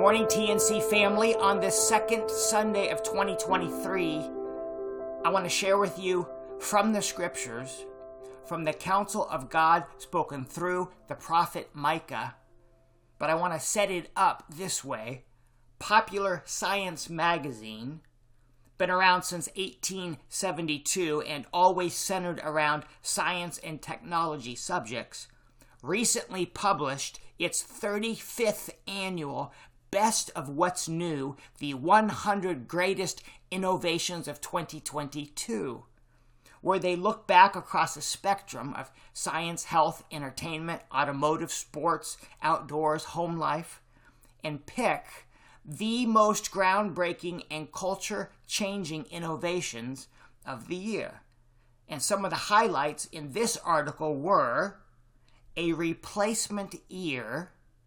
morning, TNC family. On this second Sunday of 2023, I want to share with you from the scriptures, from the counsel of God spoken through the prophet Micah. But I want to set it up this way. Popular Science magazine, been around since 1872 and always centered around science and technology subjects, recently published its 35th annual Best of What's New, the 100 Greatest Innovations of 2022, where they look back across a spectrum of science, health, entertainment, automotive, sports, outdoors, home life, and pick the most groundbreaking and culture-changing innovations of the year. And some of the highlights in this article were a replacement ear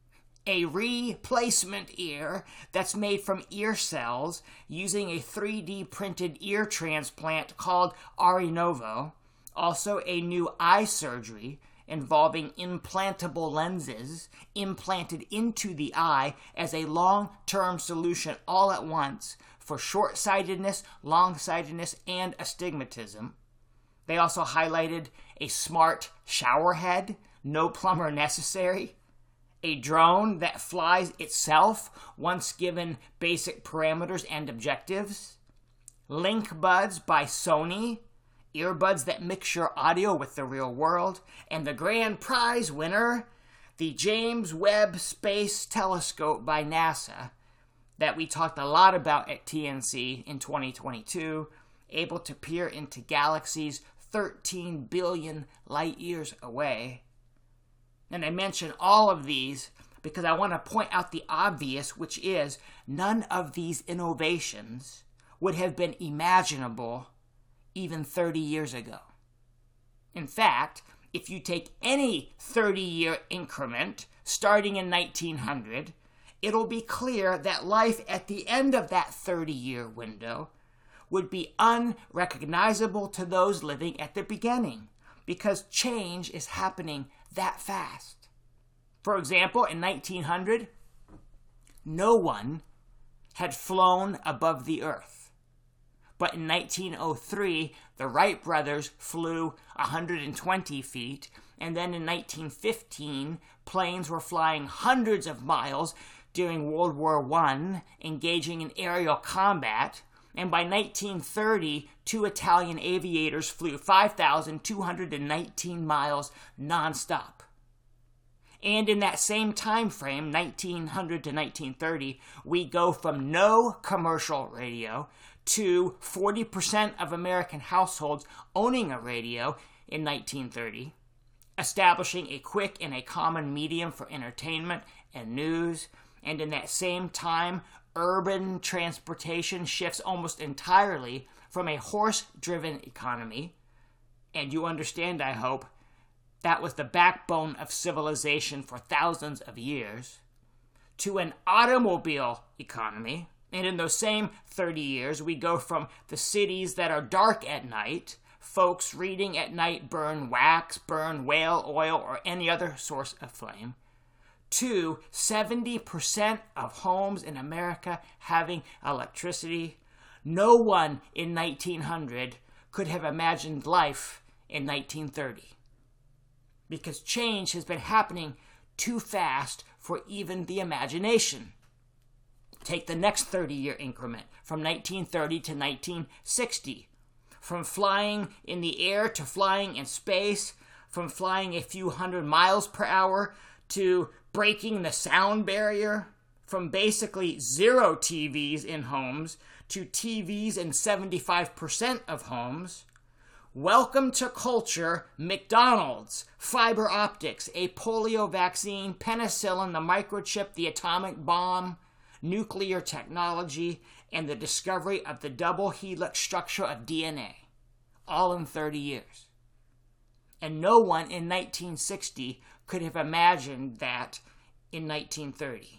that's made from ear cells using a 3D printed ear transplant called Arinovo. Also, a new eye surgery involving implantable lenses implanted into the eye as a long-term solution all at once for short-sightedness, long-sightedness, and astigmatism. They also highlighted a smart shower head, no plumber necessary, a drone that flies itself once given basic parameters and objectives, Link Buds by Sony, earbuds that mix your audio with the real world, and the grand prize winner, the James Webb Space Telescope by NASA, that we talked a lot about at TNC in 2022, able to peer into galaxies 13 billion light years away. And I mention all of these because I want to point out the obvious, which is none of these innovations would have been imaginable even 30 years ago. In fact, if you take any 30-year increment starting in 1900, it'll be clear that life at the end of that 30-year window would be unrecognizable to those living at the beginning, because change is happening that fast. For example, in 1900, no one had flown above the earth. But in 1903, the Wright brothers flew 120 feet, and then in 1915, planes were flying hundreds of miles during World War I, engaging in aerial combat. And by 1930, two Italian aviators flew 5,219 miles nonstop. And in that same time frame, 1900 to 1930, we go from no commercial radio to 40% of American households owning a radio in 1930, establishing a quick and a common medium for entertainment and news. And in that same time, urban transportation shifts almost entirely from a horse-driven economy, and you understand, I hope, that was the backbone of civilization for thousands of years, to an automobile economy. And in those same 30 years, we go from the cities that are dark at night, folks reading at night burn wax, burn whale oil, or any other source of flame, to 70% of homes in America having electricity. No one in 1900 could have imagined life in 1930. Because change has been happening too fast for even the imagination. Take the next 30-year increment from 1930 to 1960. From flying in the air to flying in space, from flying a few hundred miles per hour to breaking the sound barrier, from basically zero TVs in homes to TVs in 75% of homes. Welcome to culture, McDonald's, fiber optics, a polio vaccine, penicillin, the microchip, the atomic bomb, nuclear technology, and the discovery of the double helix structure of DNA, all in 30 years. And no one in 1960 could have imagined that in 1930.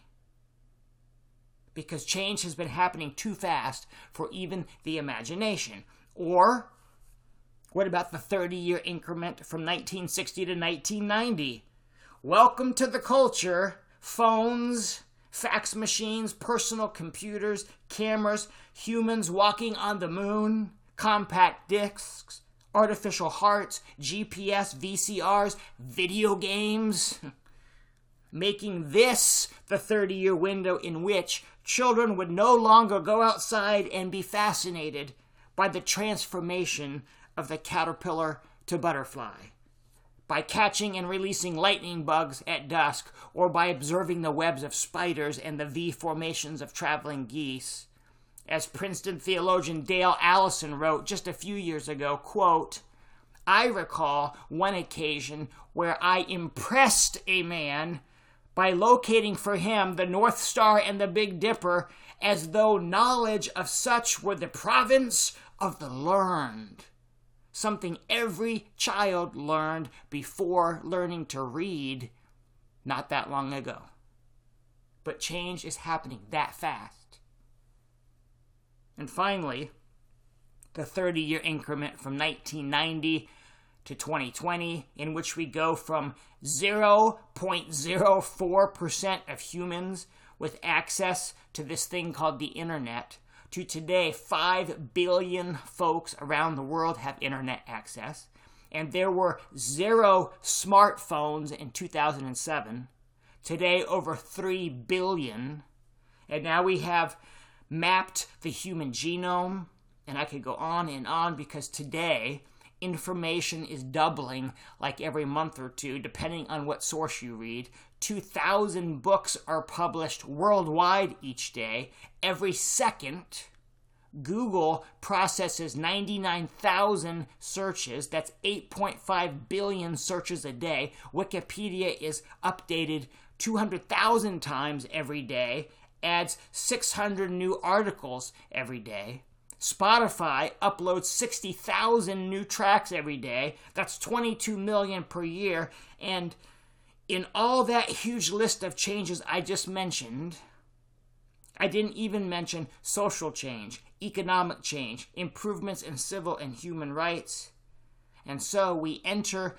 Because change has been happening too fast for even the imagination. Or, what about the 30-year increment from 1960 to 1990? Welcome to the culture, phones, fax machines, personal computers, cameras, humans walking on the moon, compact discs, artificial hearts, GPS, VCRs, video games, making this the 30-year window in which children would no longer go outside and be fascinated by the transformation of the caterpillar to butterfly, by catching and releasing lightning bugs at dusk, or by observing the webs of spiders and the V formations of traveling geese. As Princeton theologian Dale Allison wrote just a few years ago, quote, "I recall one occasion where I impressed a man by locating for him the North Star and the Big Dipper as though knowledge of such were the province of the learned. Something every child learned before learning to read not that long ago. But change is happening that fast." And finally, the 30-year increment from 1990 to 2020, in which we go from 0.04% of humans with access to this thing called the internet to today 5 billion folks around the world have internet access, and there were 0 smartphones in 2007. Today, over 3 billion, and now we have mapped the human genome, and I could go on because today information is doubling like every month or two, depending on what source you read. 2,000 books are published worldwide each day. Every second, Google processes 99,000 searches. That's 8.5 billion searches a day. Wikipedia is updated 200,000 times every day, adds 600 new articles every day. Spotify uploads 60,000 new tracks every day. That's 22 million per year. And in all that huge list of changes I just mentioned, I didn't even mention social change, economic change, improvements in civil and human rights. And so we enter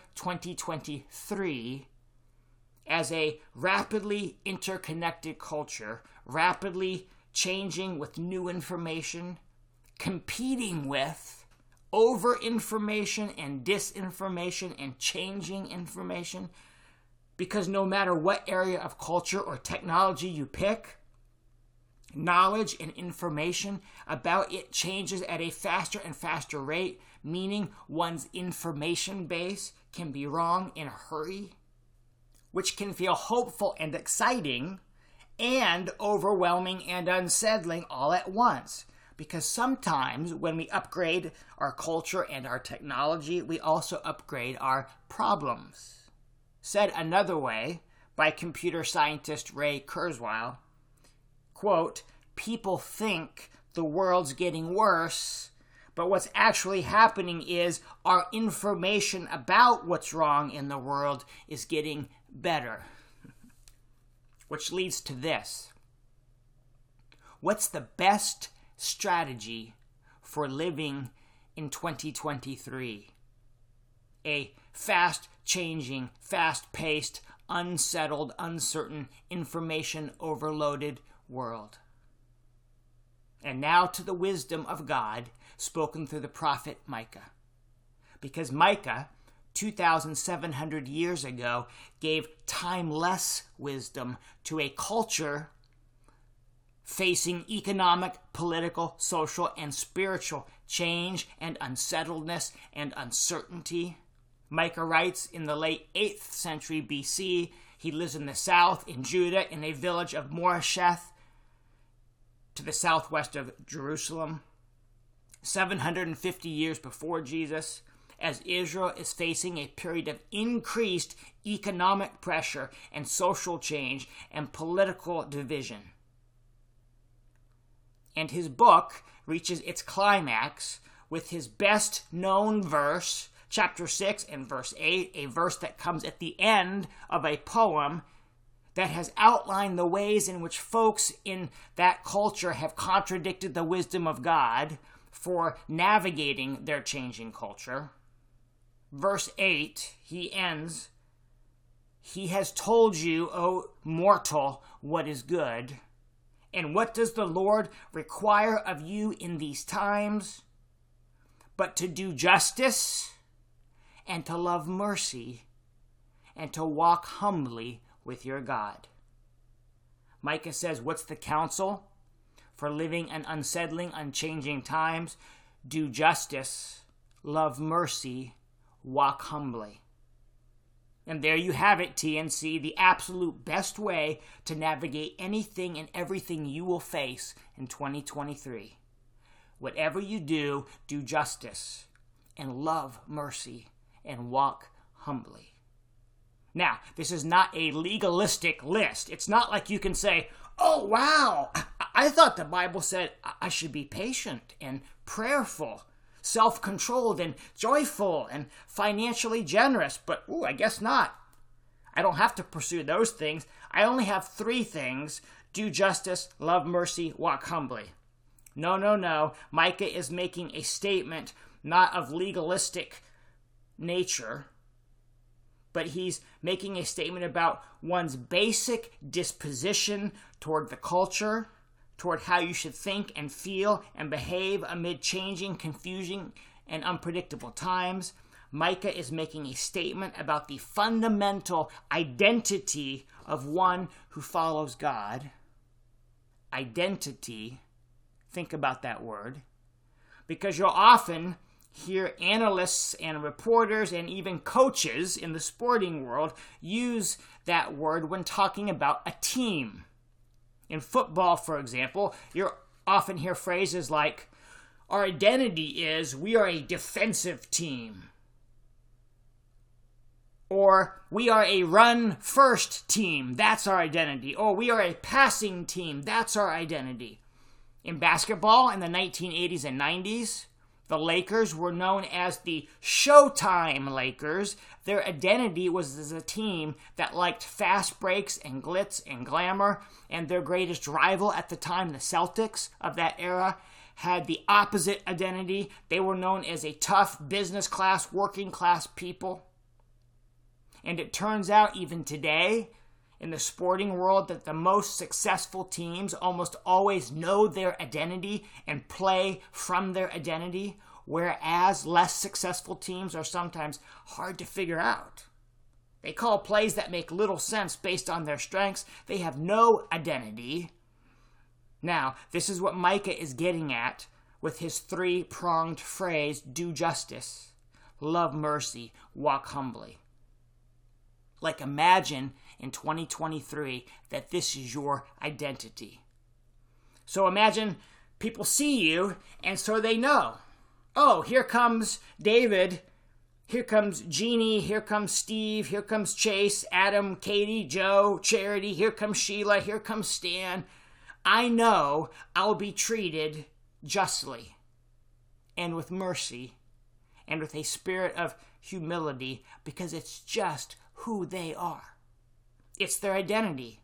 2023 as a rapidly interconnected culture, rapidly changing with new information, competing with over-information and disinformation and changing information, because no matter what area of culture or technology you pick, knowledge and information about it changes at a faster and faster rate, meaning one's information base can be wrong in a hurry, which can feel hopeful and exciting and overwhelming and unsettling all at once. Because sometimes when we upgrade our culture and our technology, we also upgrade our problems. Said another way by computer scientist Ray Kurzweil, quote, "People think the world's getting worse, but what's actually happening is our information about what's wrong in the world is getting better." Which leads to this. What's the best strategy for living in 2023? A fast-changing, fast-paced, unsettled, uncertain, information-overloaded world. And now to the wisdom of God spoken through the prophet Micah. Because Micah, 2,700 years ago, gave timeless wisdom to a culture facing economic, political, social, and spiritual change and unsettledness and uncertainty. Micah writes in the late 8th century BC. He lives in the south, in Judah, in a village of Moresheth, to the southwest of Jerusalem. 750 years before Jesus, as Israel is facing a period of increased economic pressure and social change and political division. And his book reaches its climax with his best-known verse, chapter 6 and verse 8, a verse that comes at the end of a poem that has outlined the ways in which folks in that culture have contradicted the wisdom of God for navigating their changing culture. Verse 8, he ends He has told you, O mortal, what is good. And what does the Lord require of you in these times? But to do justice, and to love mercy, and to walk humbly with your God. Micah says, what's the counsel for living in unsettling, unchanging times? Do justice, love mercy, walk humbly. And there you have it, TNC, the absolute best way to navigate anything and everything you will face in 2023. Whatever you do, do justice and love mercy and walk humbly. Now, this is not a legalistic list. It's not like you can say, oh, wow, I thought the Bible said I should be patient and prayerful, self-controlled and joyful and financially generous, but I guess not. I don't have to pursue those things. I only have 3 things: do justice, love mercy, walk humbly. No. Micah is making a statement not of legalistic nature, but he's making a statement about one's basic disposition toward the culture, toward how you should think and feel and behave amid changing, confusing, and unpredictable times. Micah is making a statement about the fundamental identity of one who follows God. Identity. Think about that word. Because you'll often hear analysts and reporters and even coaches in the sporting world use that word when talking about a team. In football, for example, you'll often hear phrases like, our identity is we are a defensive team. Or we are a run-first team. That's our identity. Or we are a passing team. That's our identity. In basketball in the 1980s and 90s, the Lakers were known as the Showtime Lakers. Their identity was as a team that liked fast breaks and glitz and glamour, and their greatest rival at the time, the Celtics of that era, had the opposite identity. They were known as a tough business class, working class people. And it turns out even today, in the sporting world, that the most successful teams almost always know their identity and play from their identity, whereas less successful teams are sometimes hard to figure out. They call plays that make little sense based on their strengths. They have no identity. Now, this is what Micah is getting at with his 3-pronged phrase, do justice, love mercy, walk humbly. Like, imagine in 2023 that this is your identity. So imagine people see you, and so they know. Oh, here comes David, here comes Jeannie, here comes Steve, here comes Chase, Adam, Katie, Joe, Charity, here comes Sheila, here comes Stan. I know I'll be treated justly and with mercy and with a spirit of humility because it's just who they are. It's their identity.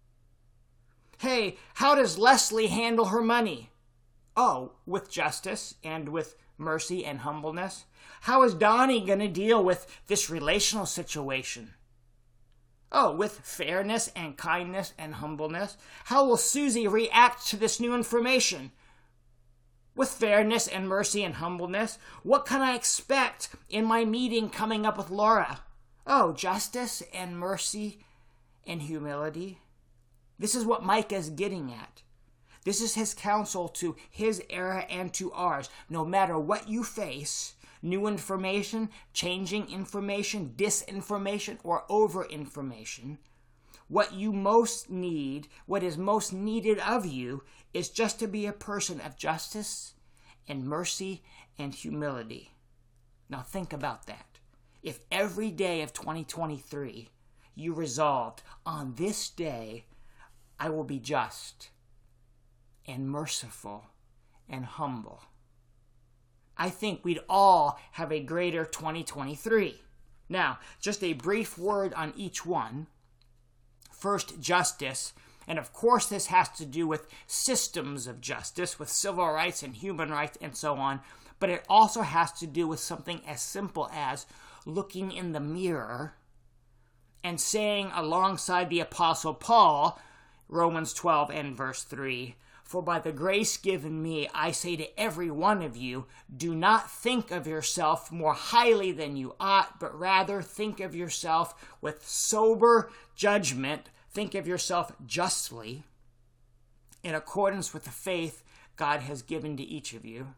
Hey, how does Leslie handle her money? Oh, with justice and with mercy and humbleness. How is Donnie going to deal with this relational situation? Oh, with fairness and kindness and humbleness. How will Susie react to this new information? With fairness and mercy and humbleness. What can I expect in my meeting coming up with Laura? Oh, justice and mercy and humility. This is what Micah is getting at. This is his counsel to his era and to ours. No matter what you face, new information, changing information, disinformation, or overinformation, what you most need, what is most needed of you, is just to be a person of justice and mercy and humility. Now think about that. If every day of 2023 you resolved, on this day I will be just and merciful and humble, I think we'd all have a greater 2023. Now, just a brief word on each one. First, justice. And of course this has to do with systems of justice, with civil rights and human rights and so on. But it also has to do with something as simple as looking in the mirror and saying alongside the Apostle Paul, Romans 12 and verse 3, "For by the grace given me, I say to every one of you, do not think of yourself more highly than you ought, but rather think of yourself with sober judgment, think of yourself justly, in accordance with the faith God has given to each of you."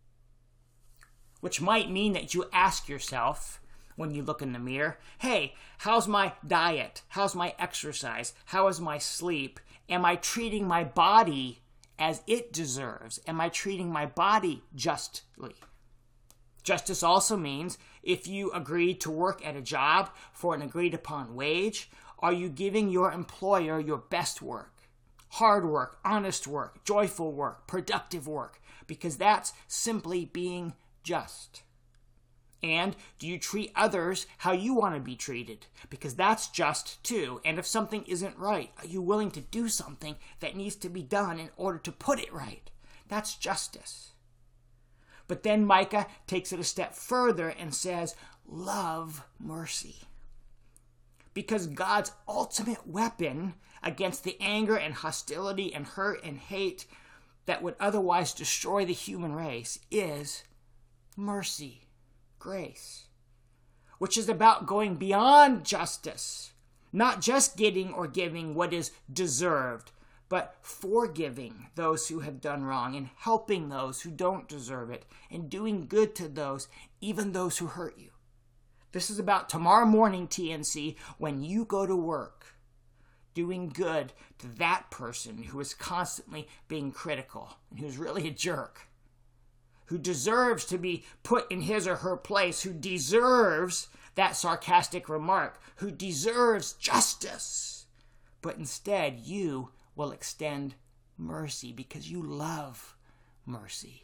Which might mean that you ask yourself, when you look in the mirror, hey, how's my diet? How's my exercise? How is my sleep? Am I treating my body as it deserves? Am I treating my body justly? Justice also means if you agree to work at a job for an agreed upon wage, are you giving your employer your best work? Hard work, honest work, joyful work, productive work, because that's simply being just. And do you treat others how you want to be treated? Because that's just too. And if something isn't right, are you willing to do something that needs to be done in order to put it right? That's justice. But then Micah takes it a step further and says, love mercy. Because God's ultimate weapon against the anger and hostility and hurt and hate that would otherwise destroy the human race is mercy. Grace, which is about going beyond justice, not just getting or giving what is deserved, but forgiving those who have done wrong and helping those who don't deserve it and doing good to those, even those who hurt you. This is about tomorrow morning, TNC, when you go to work, doing good to that person who is constantly being critical and who's really a jerk, who deserves to be put in his or her place, who deserves that sarcastic remark, who deserves justice. But instead, you will extend mercy because you love mercy.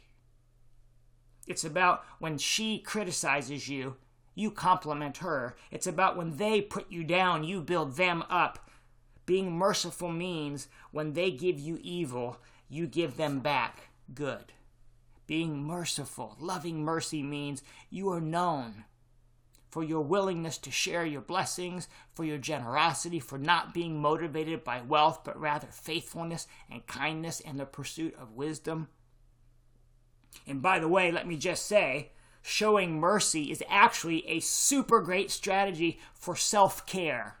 It's about when she criticizes you, you compliment her. It's about when they put you down, you build them up. Being merciful means when they give you evil, you give them back good. Being merciful, loving mercy means you are known for your willingness to share your blessings, for your generosity, for not being motivated by wealth, but rather faithfulness and kindness and the pursuit of wisdom. And by the way, let me just say, showing mercy is actually a super great strategy for self-care.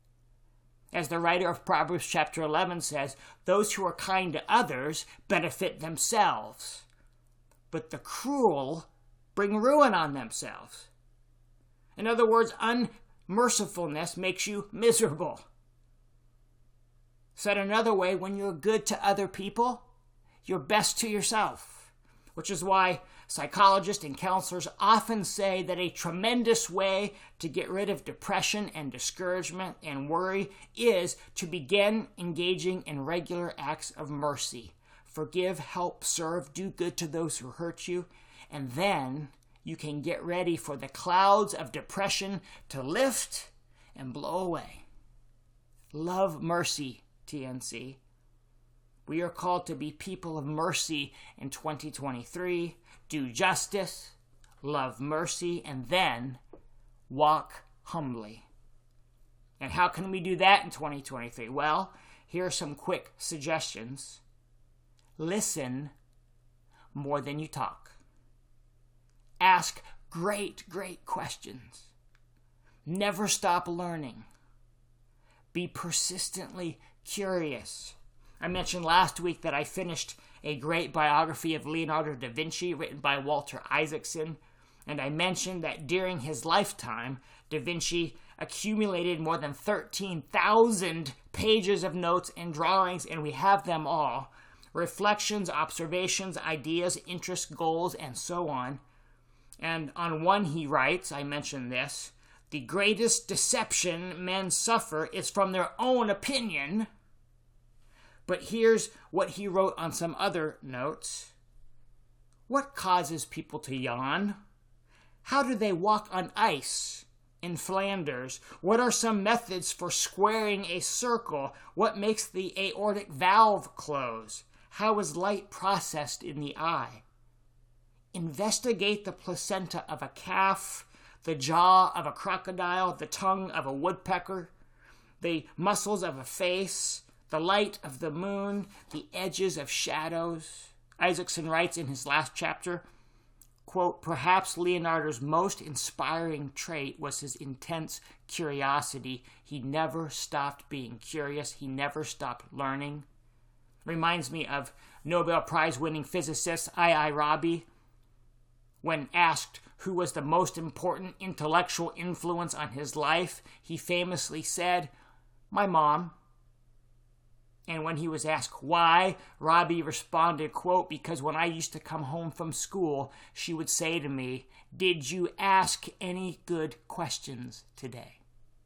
As the writer of Proverbs chapter 11 says, those who are kind to others benefit themselves, but the cruel bring ruin on themselves. In other words, unmercifulness makes you miserable. Said another way, when you're good to other people, you're best to yourself, which is why psychologists and counselors often say that a tremendous way to get rid of depression and discouragement and worry is to begin engaging in regular acts of mercy. Forgive, help, serve, do good to those who hurt you, and then you can get ready for the clouds of depression to lift and blow away. Love mercy, TNC. We are called to be people of mercy in 2023, do justice, love mercy, and then walk humbly. And how can we do that in 2023? Well, here are some quick suggestions. Listen more than you talk. Ask great questions. Never stop learning. Be persistently curious. I mentioned last week that I finished a great biography of Leonardo da Vinci written by Walter Isaacson, and I mentioned that during his lifetime, da Vinci accumulated more than 13,000 pages of notes and drawings, and we have them all. Reflections, observations, ideas, interests, goals, and so on. And on one he writes, I mentioned this, the greatest deception men suffer is from their own opinion. But here's what he wrote on some other notes. What causes people to yawn? How do they walk on ice in Flanders? What are some methods for squaring a circle? What makes the aortic valve close? How is light processed in the eye? Investigate the placenta of a calf, the jaw of a crocodile, the tongue of a woodpecker, the muscles of a face, the light of the moon, the edges of shadows. Isaacson writes in his last chapter, quote, perhaps Leonardo's most inspiring trait was his intense curiosity. He never stopped being curious. He never stopped learning. Reminds me of Nobel Prize-winning physicist I.I. Rabi. When asked who was the most important intellectual influence on his life, he famously said, my mom. And when he was asked why, Rabi responded, quote, because when I used to come home from school, she would say to me, did you ask any good questions today?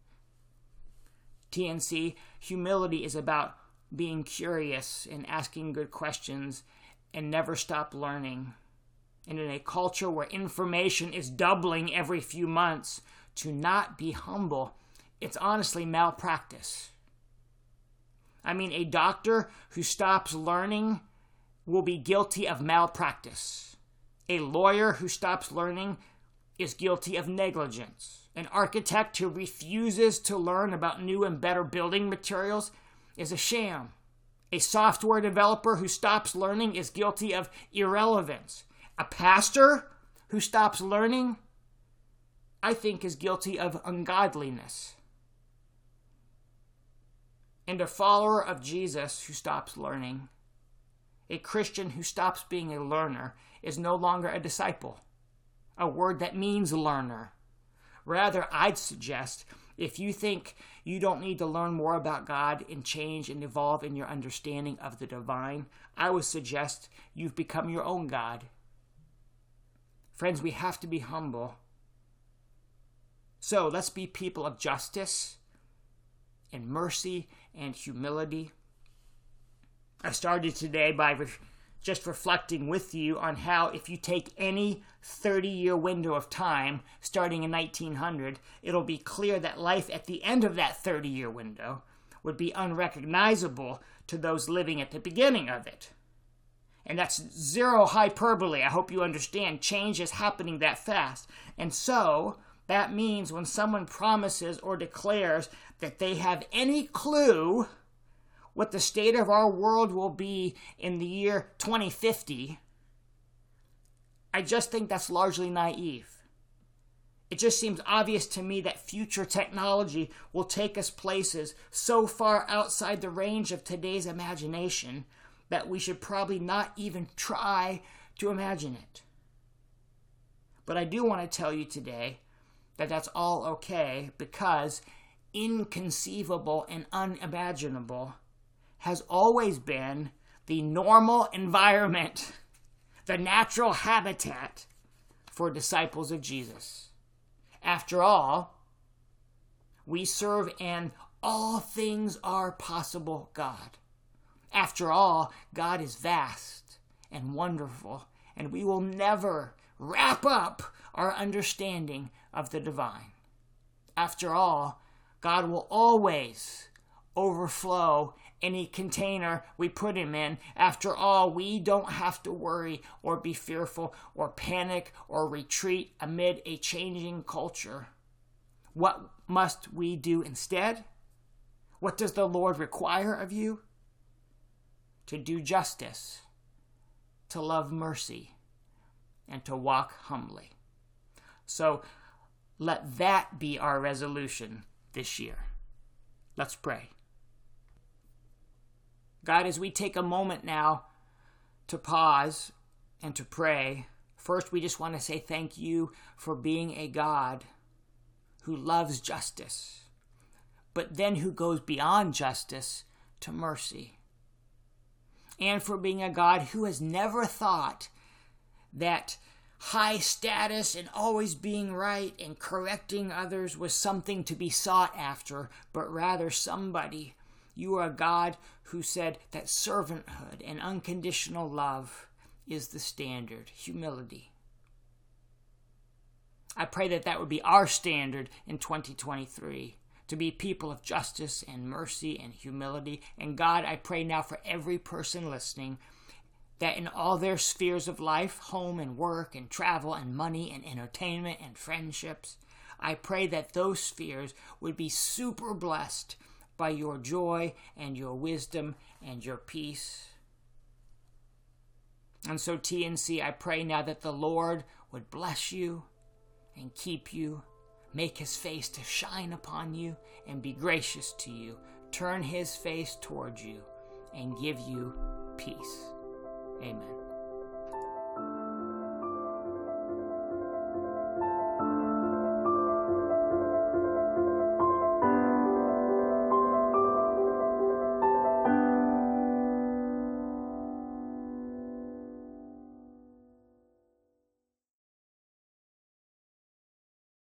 TNC, humility is about being curious and asking good questions and never stop learning. And in a culture where information is doubling every few months, to not be humble, it's honestly malpractice. I mean, a doctor who stops learning will be guilty of malpractice. A lawyer who stops learning is guilty of negligence. An architect who refuses to learn about new and better building materials is a sham. A software developer who stops learning is guilty of irrelevance. A pastor who stops learning, I think, is guilty of ungodliness. And a follower of Jesus who stops learning, a Christian who stops being a learner, is no longer a disciple, a word that means learner. Rather, I'd suggest, if you think you don't need to learn more about God and change and evolve in your understanding of the divine, I would suggest you've become your own God. Friends, we have to be humble. So let's be people of justice and mercy and humility. I started today by just reflecting with you on how if you take any 30-year window of time starting in 1900, it'll be clear that life at the end of that 30-year window would be unrecognizable to those living at the beginning of it. And that's zero hyperbole. I hope you understand. Change is happening that fast. And so that means when someone promises or declares that they have any clue what the state of our world will be in the year 2050, I just think that's largely naive. It just seems obvious to me that future technology will take us places so far outside the range of today's imagination that we should probably not even try to imagine it. But I do want to tell you today that that's all okay, because inconceivable and unimaginable has always been the normal environment, the natural habitat for disciples of Jesus. After all, we serve an all things are possible God. After all, God is vast and wonderful, and we will never wrap up our understanding of the divine. After all, God will always overflow any container we put him in. After all, we don't have to worry or be fearful or panic or retreat amid a changing culture. What must we do instead? What does the Lord require of you? To do justice, to love mercy, and to walk humbly. So let that be our resolution this year. Let's pray. God, as we take a moment now to pause and to pray, first we just want to say thank you for being a God who loves justice, but then who goes beyond justice to mercy. And for being a God who has never thought that high status and always being right and correcting others was something to be sought after, but rather somebody. You are a God who said that servanthood and unconditional love is the standard, humility. I pray that that would be our standard in 2023. To be people of justice and mercy and humility. And God, I pray now for every person listening that in all their spheres of life, home and work and travel and money and entertainment and friendships, I pray that those spheres would be super blessed by your joy and your wisdom and your peace. And so, TNC, I pray now that the Lord would bless you and keep you, make his face to shine upon you and be gracious to you, turn his face towards you and give you peace. Amen.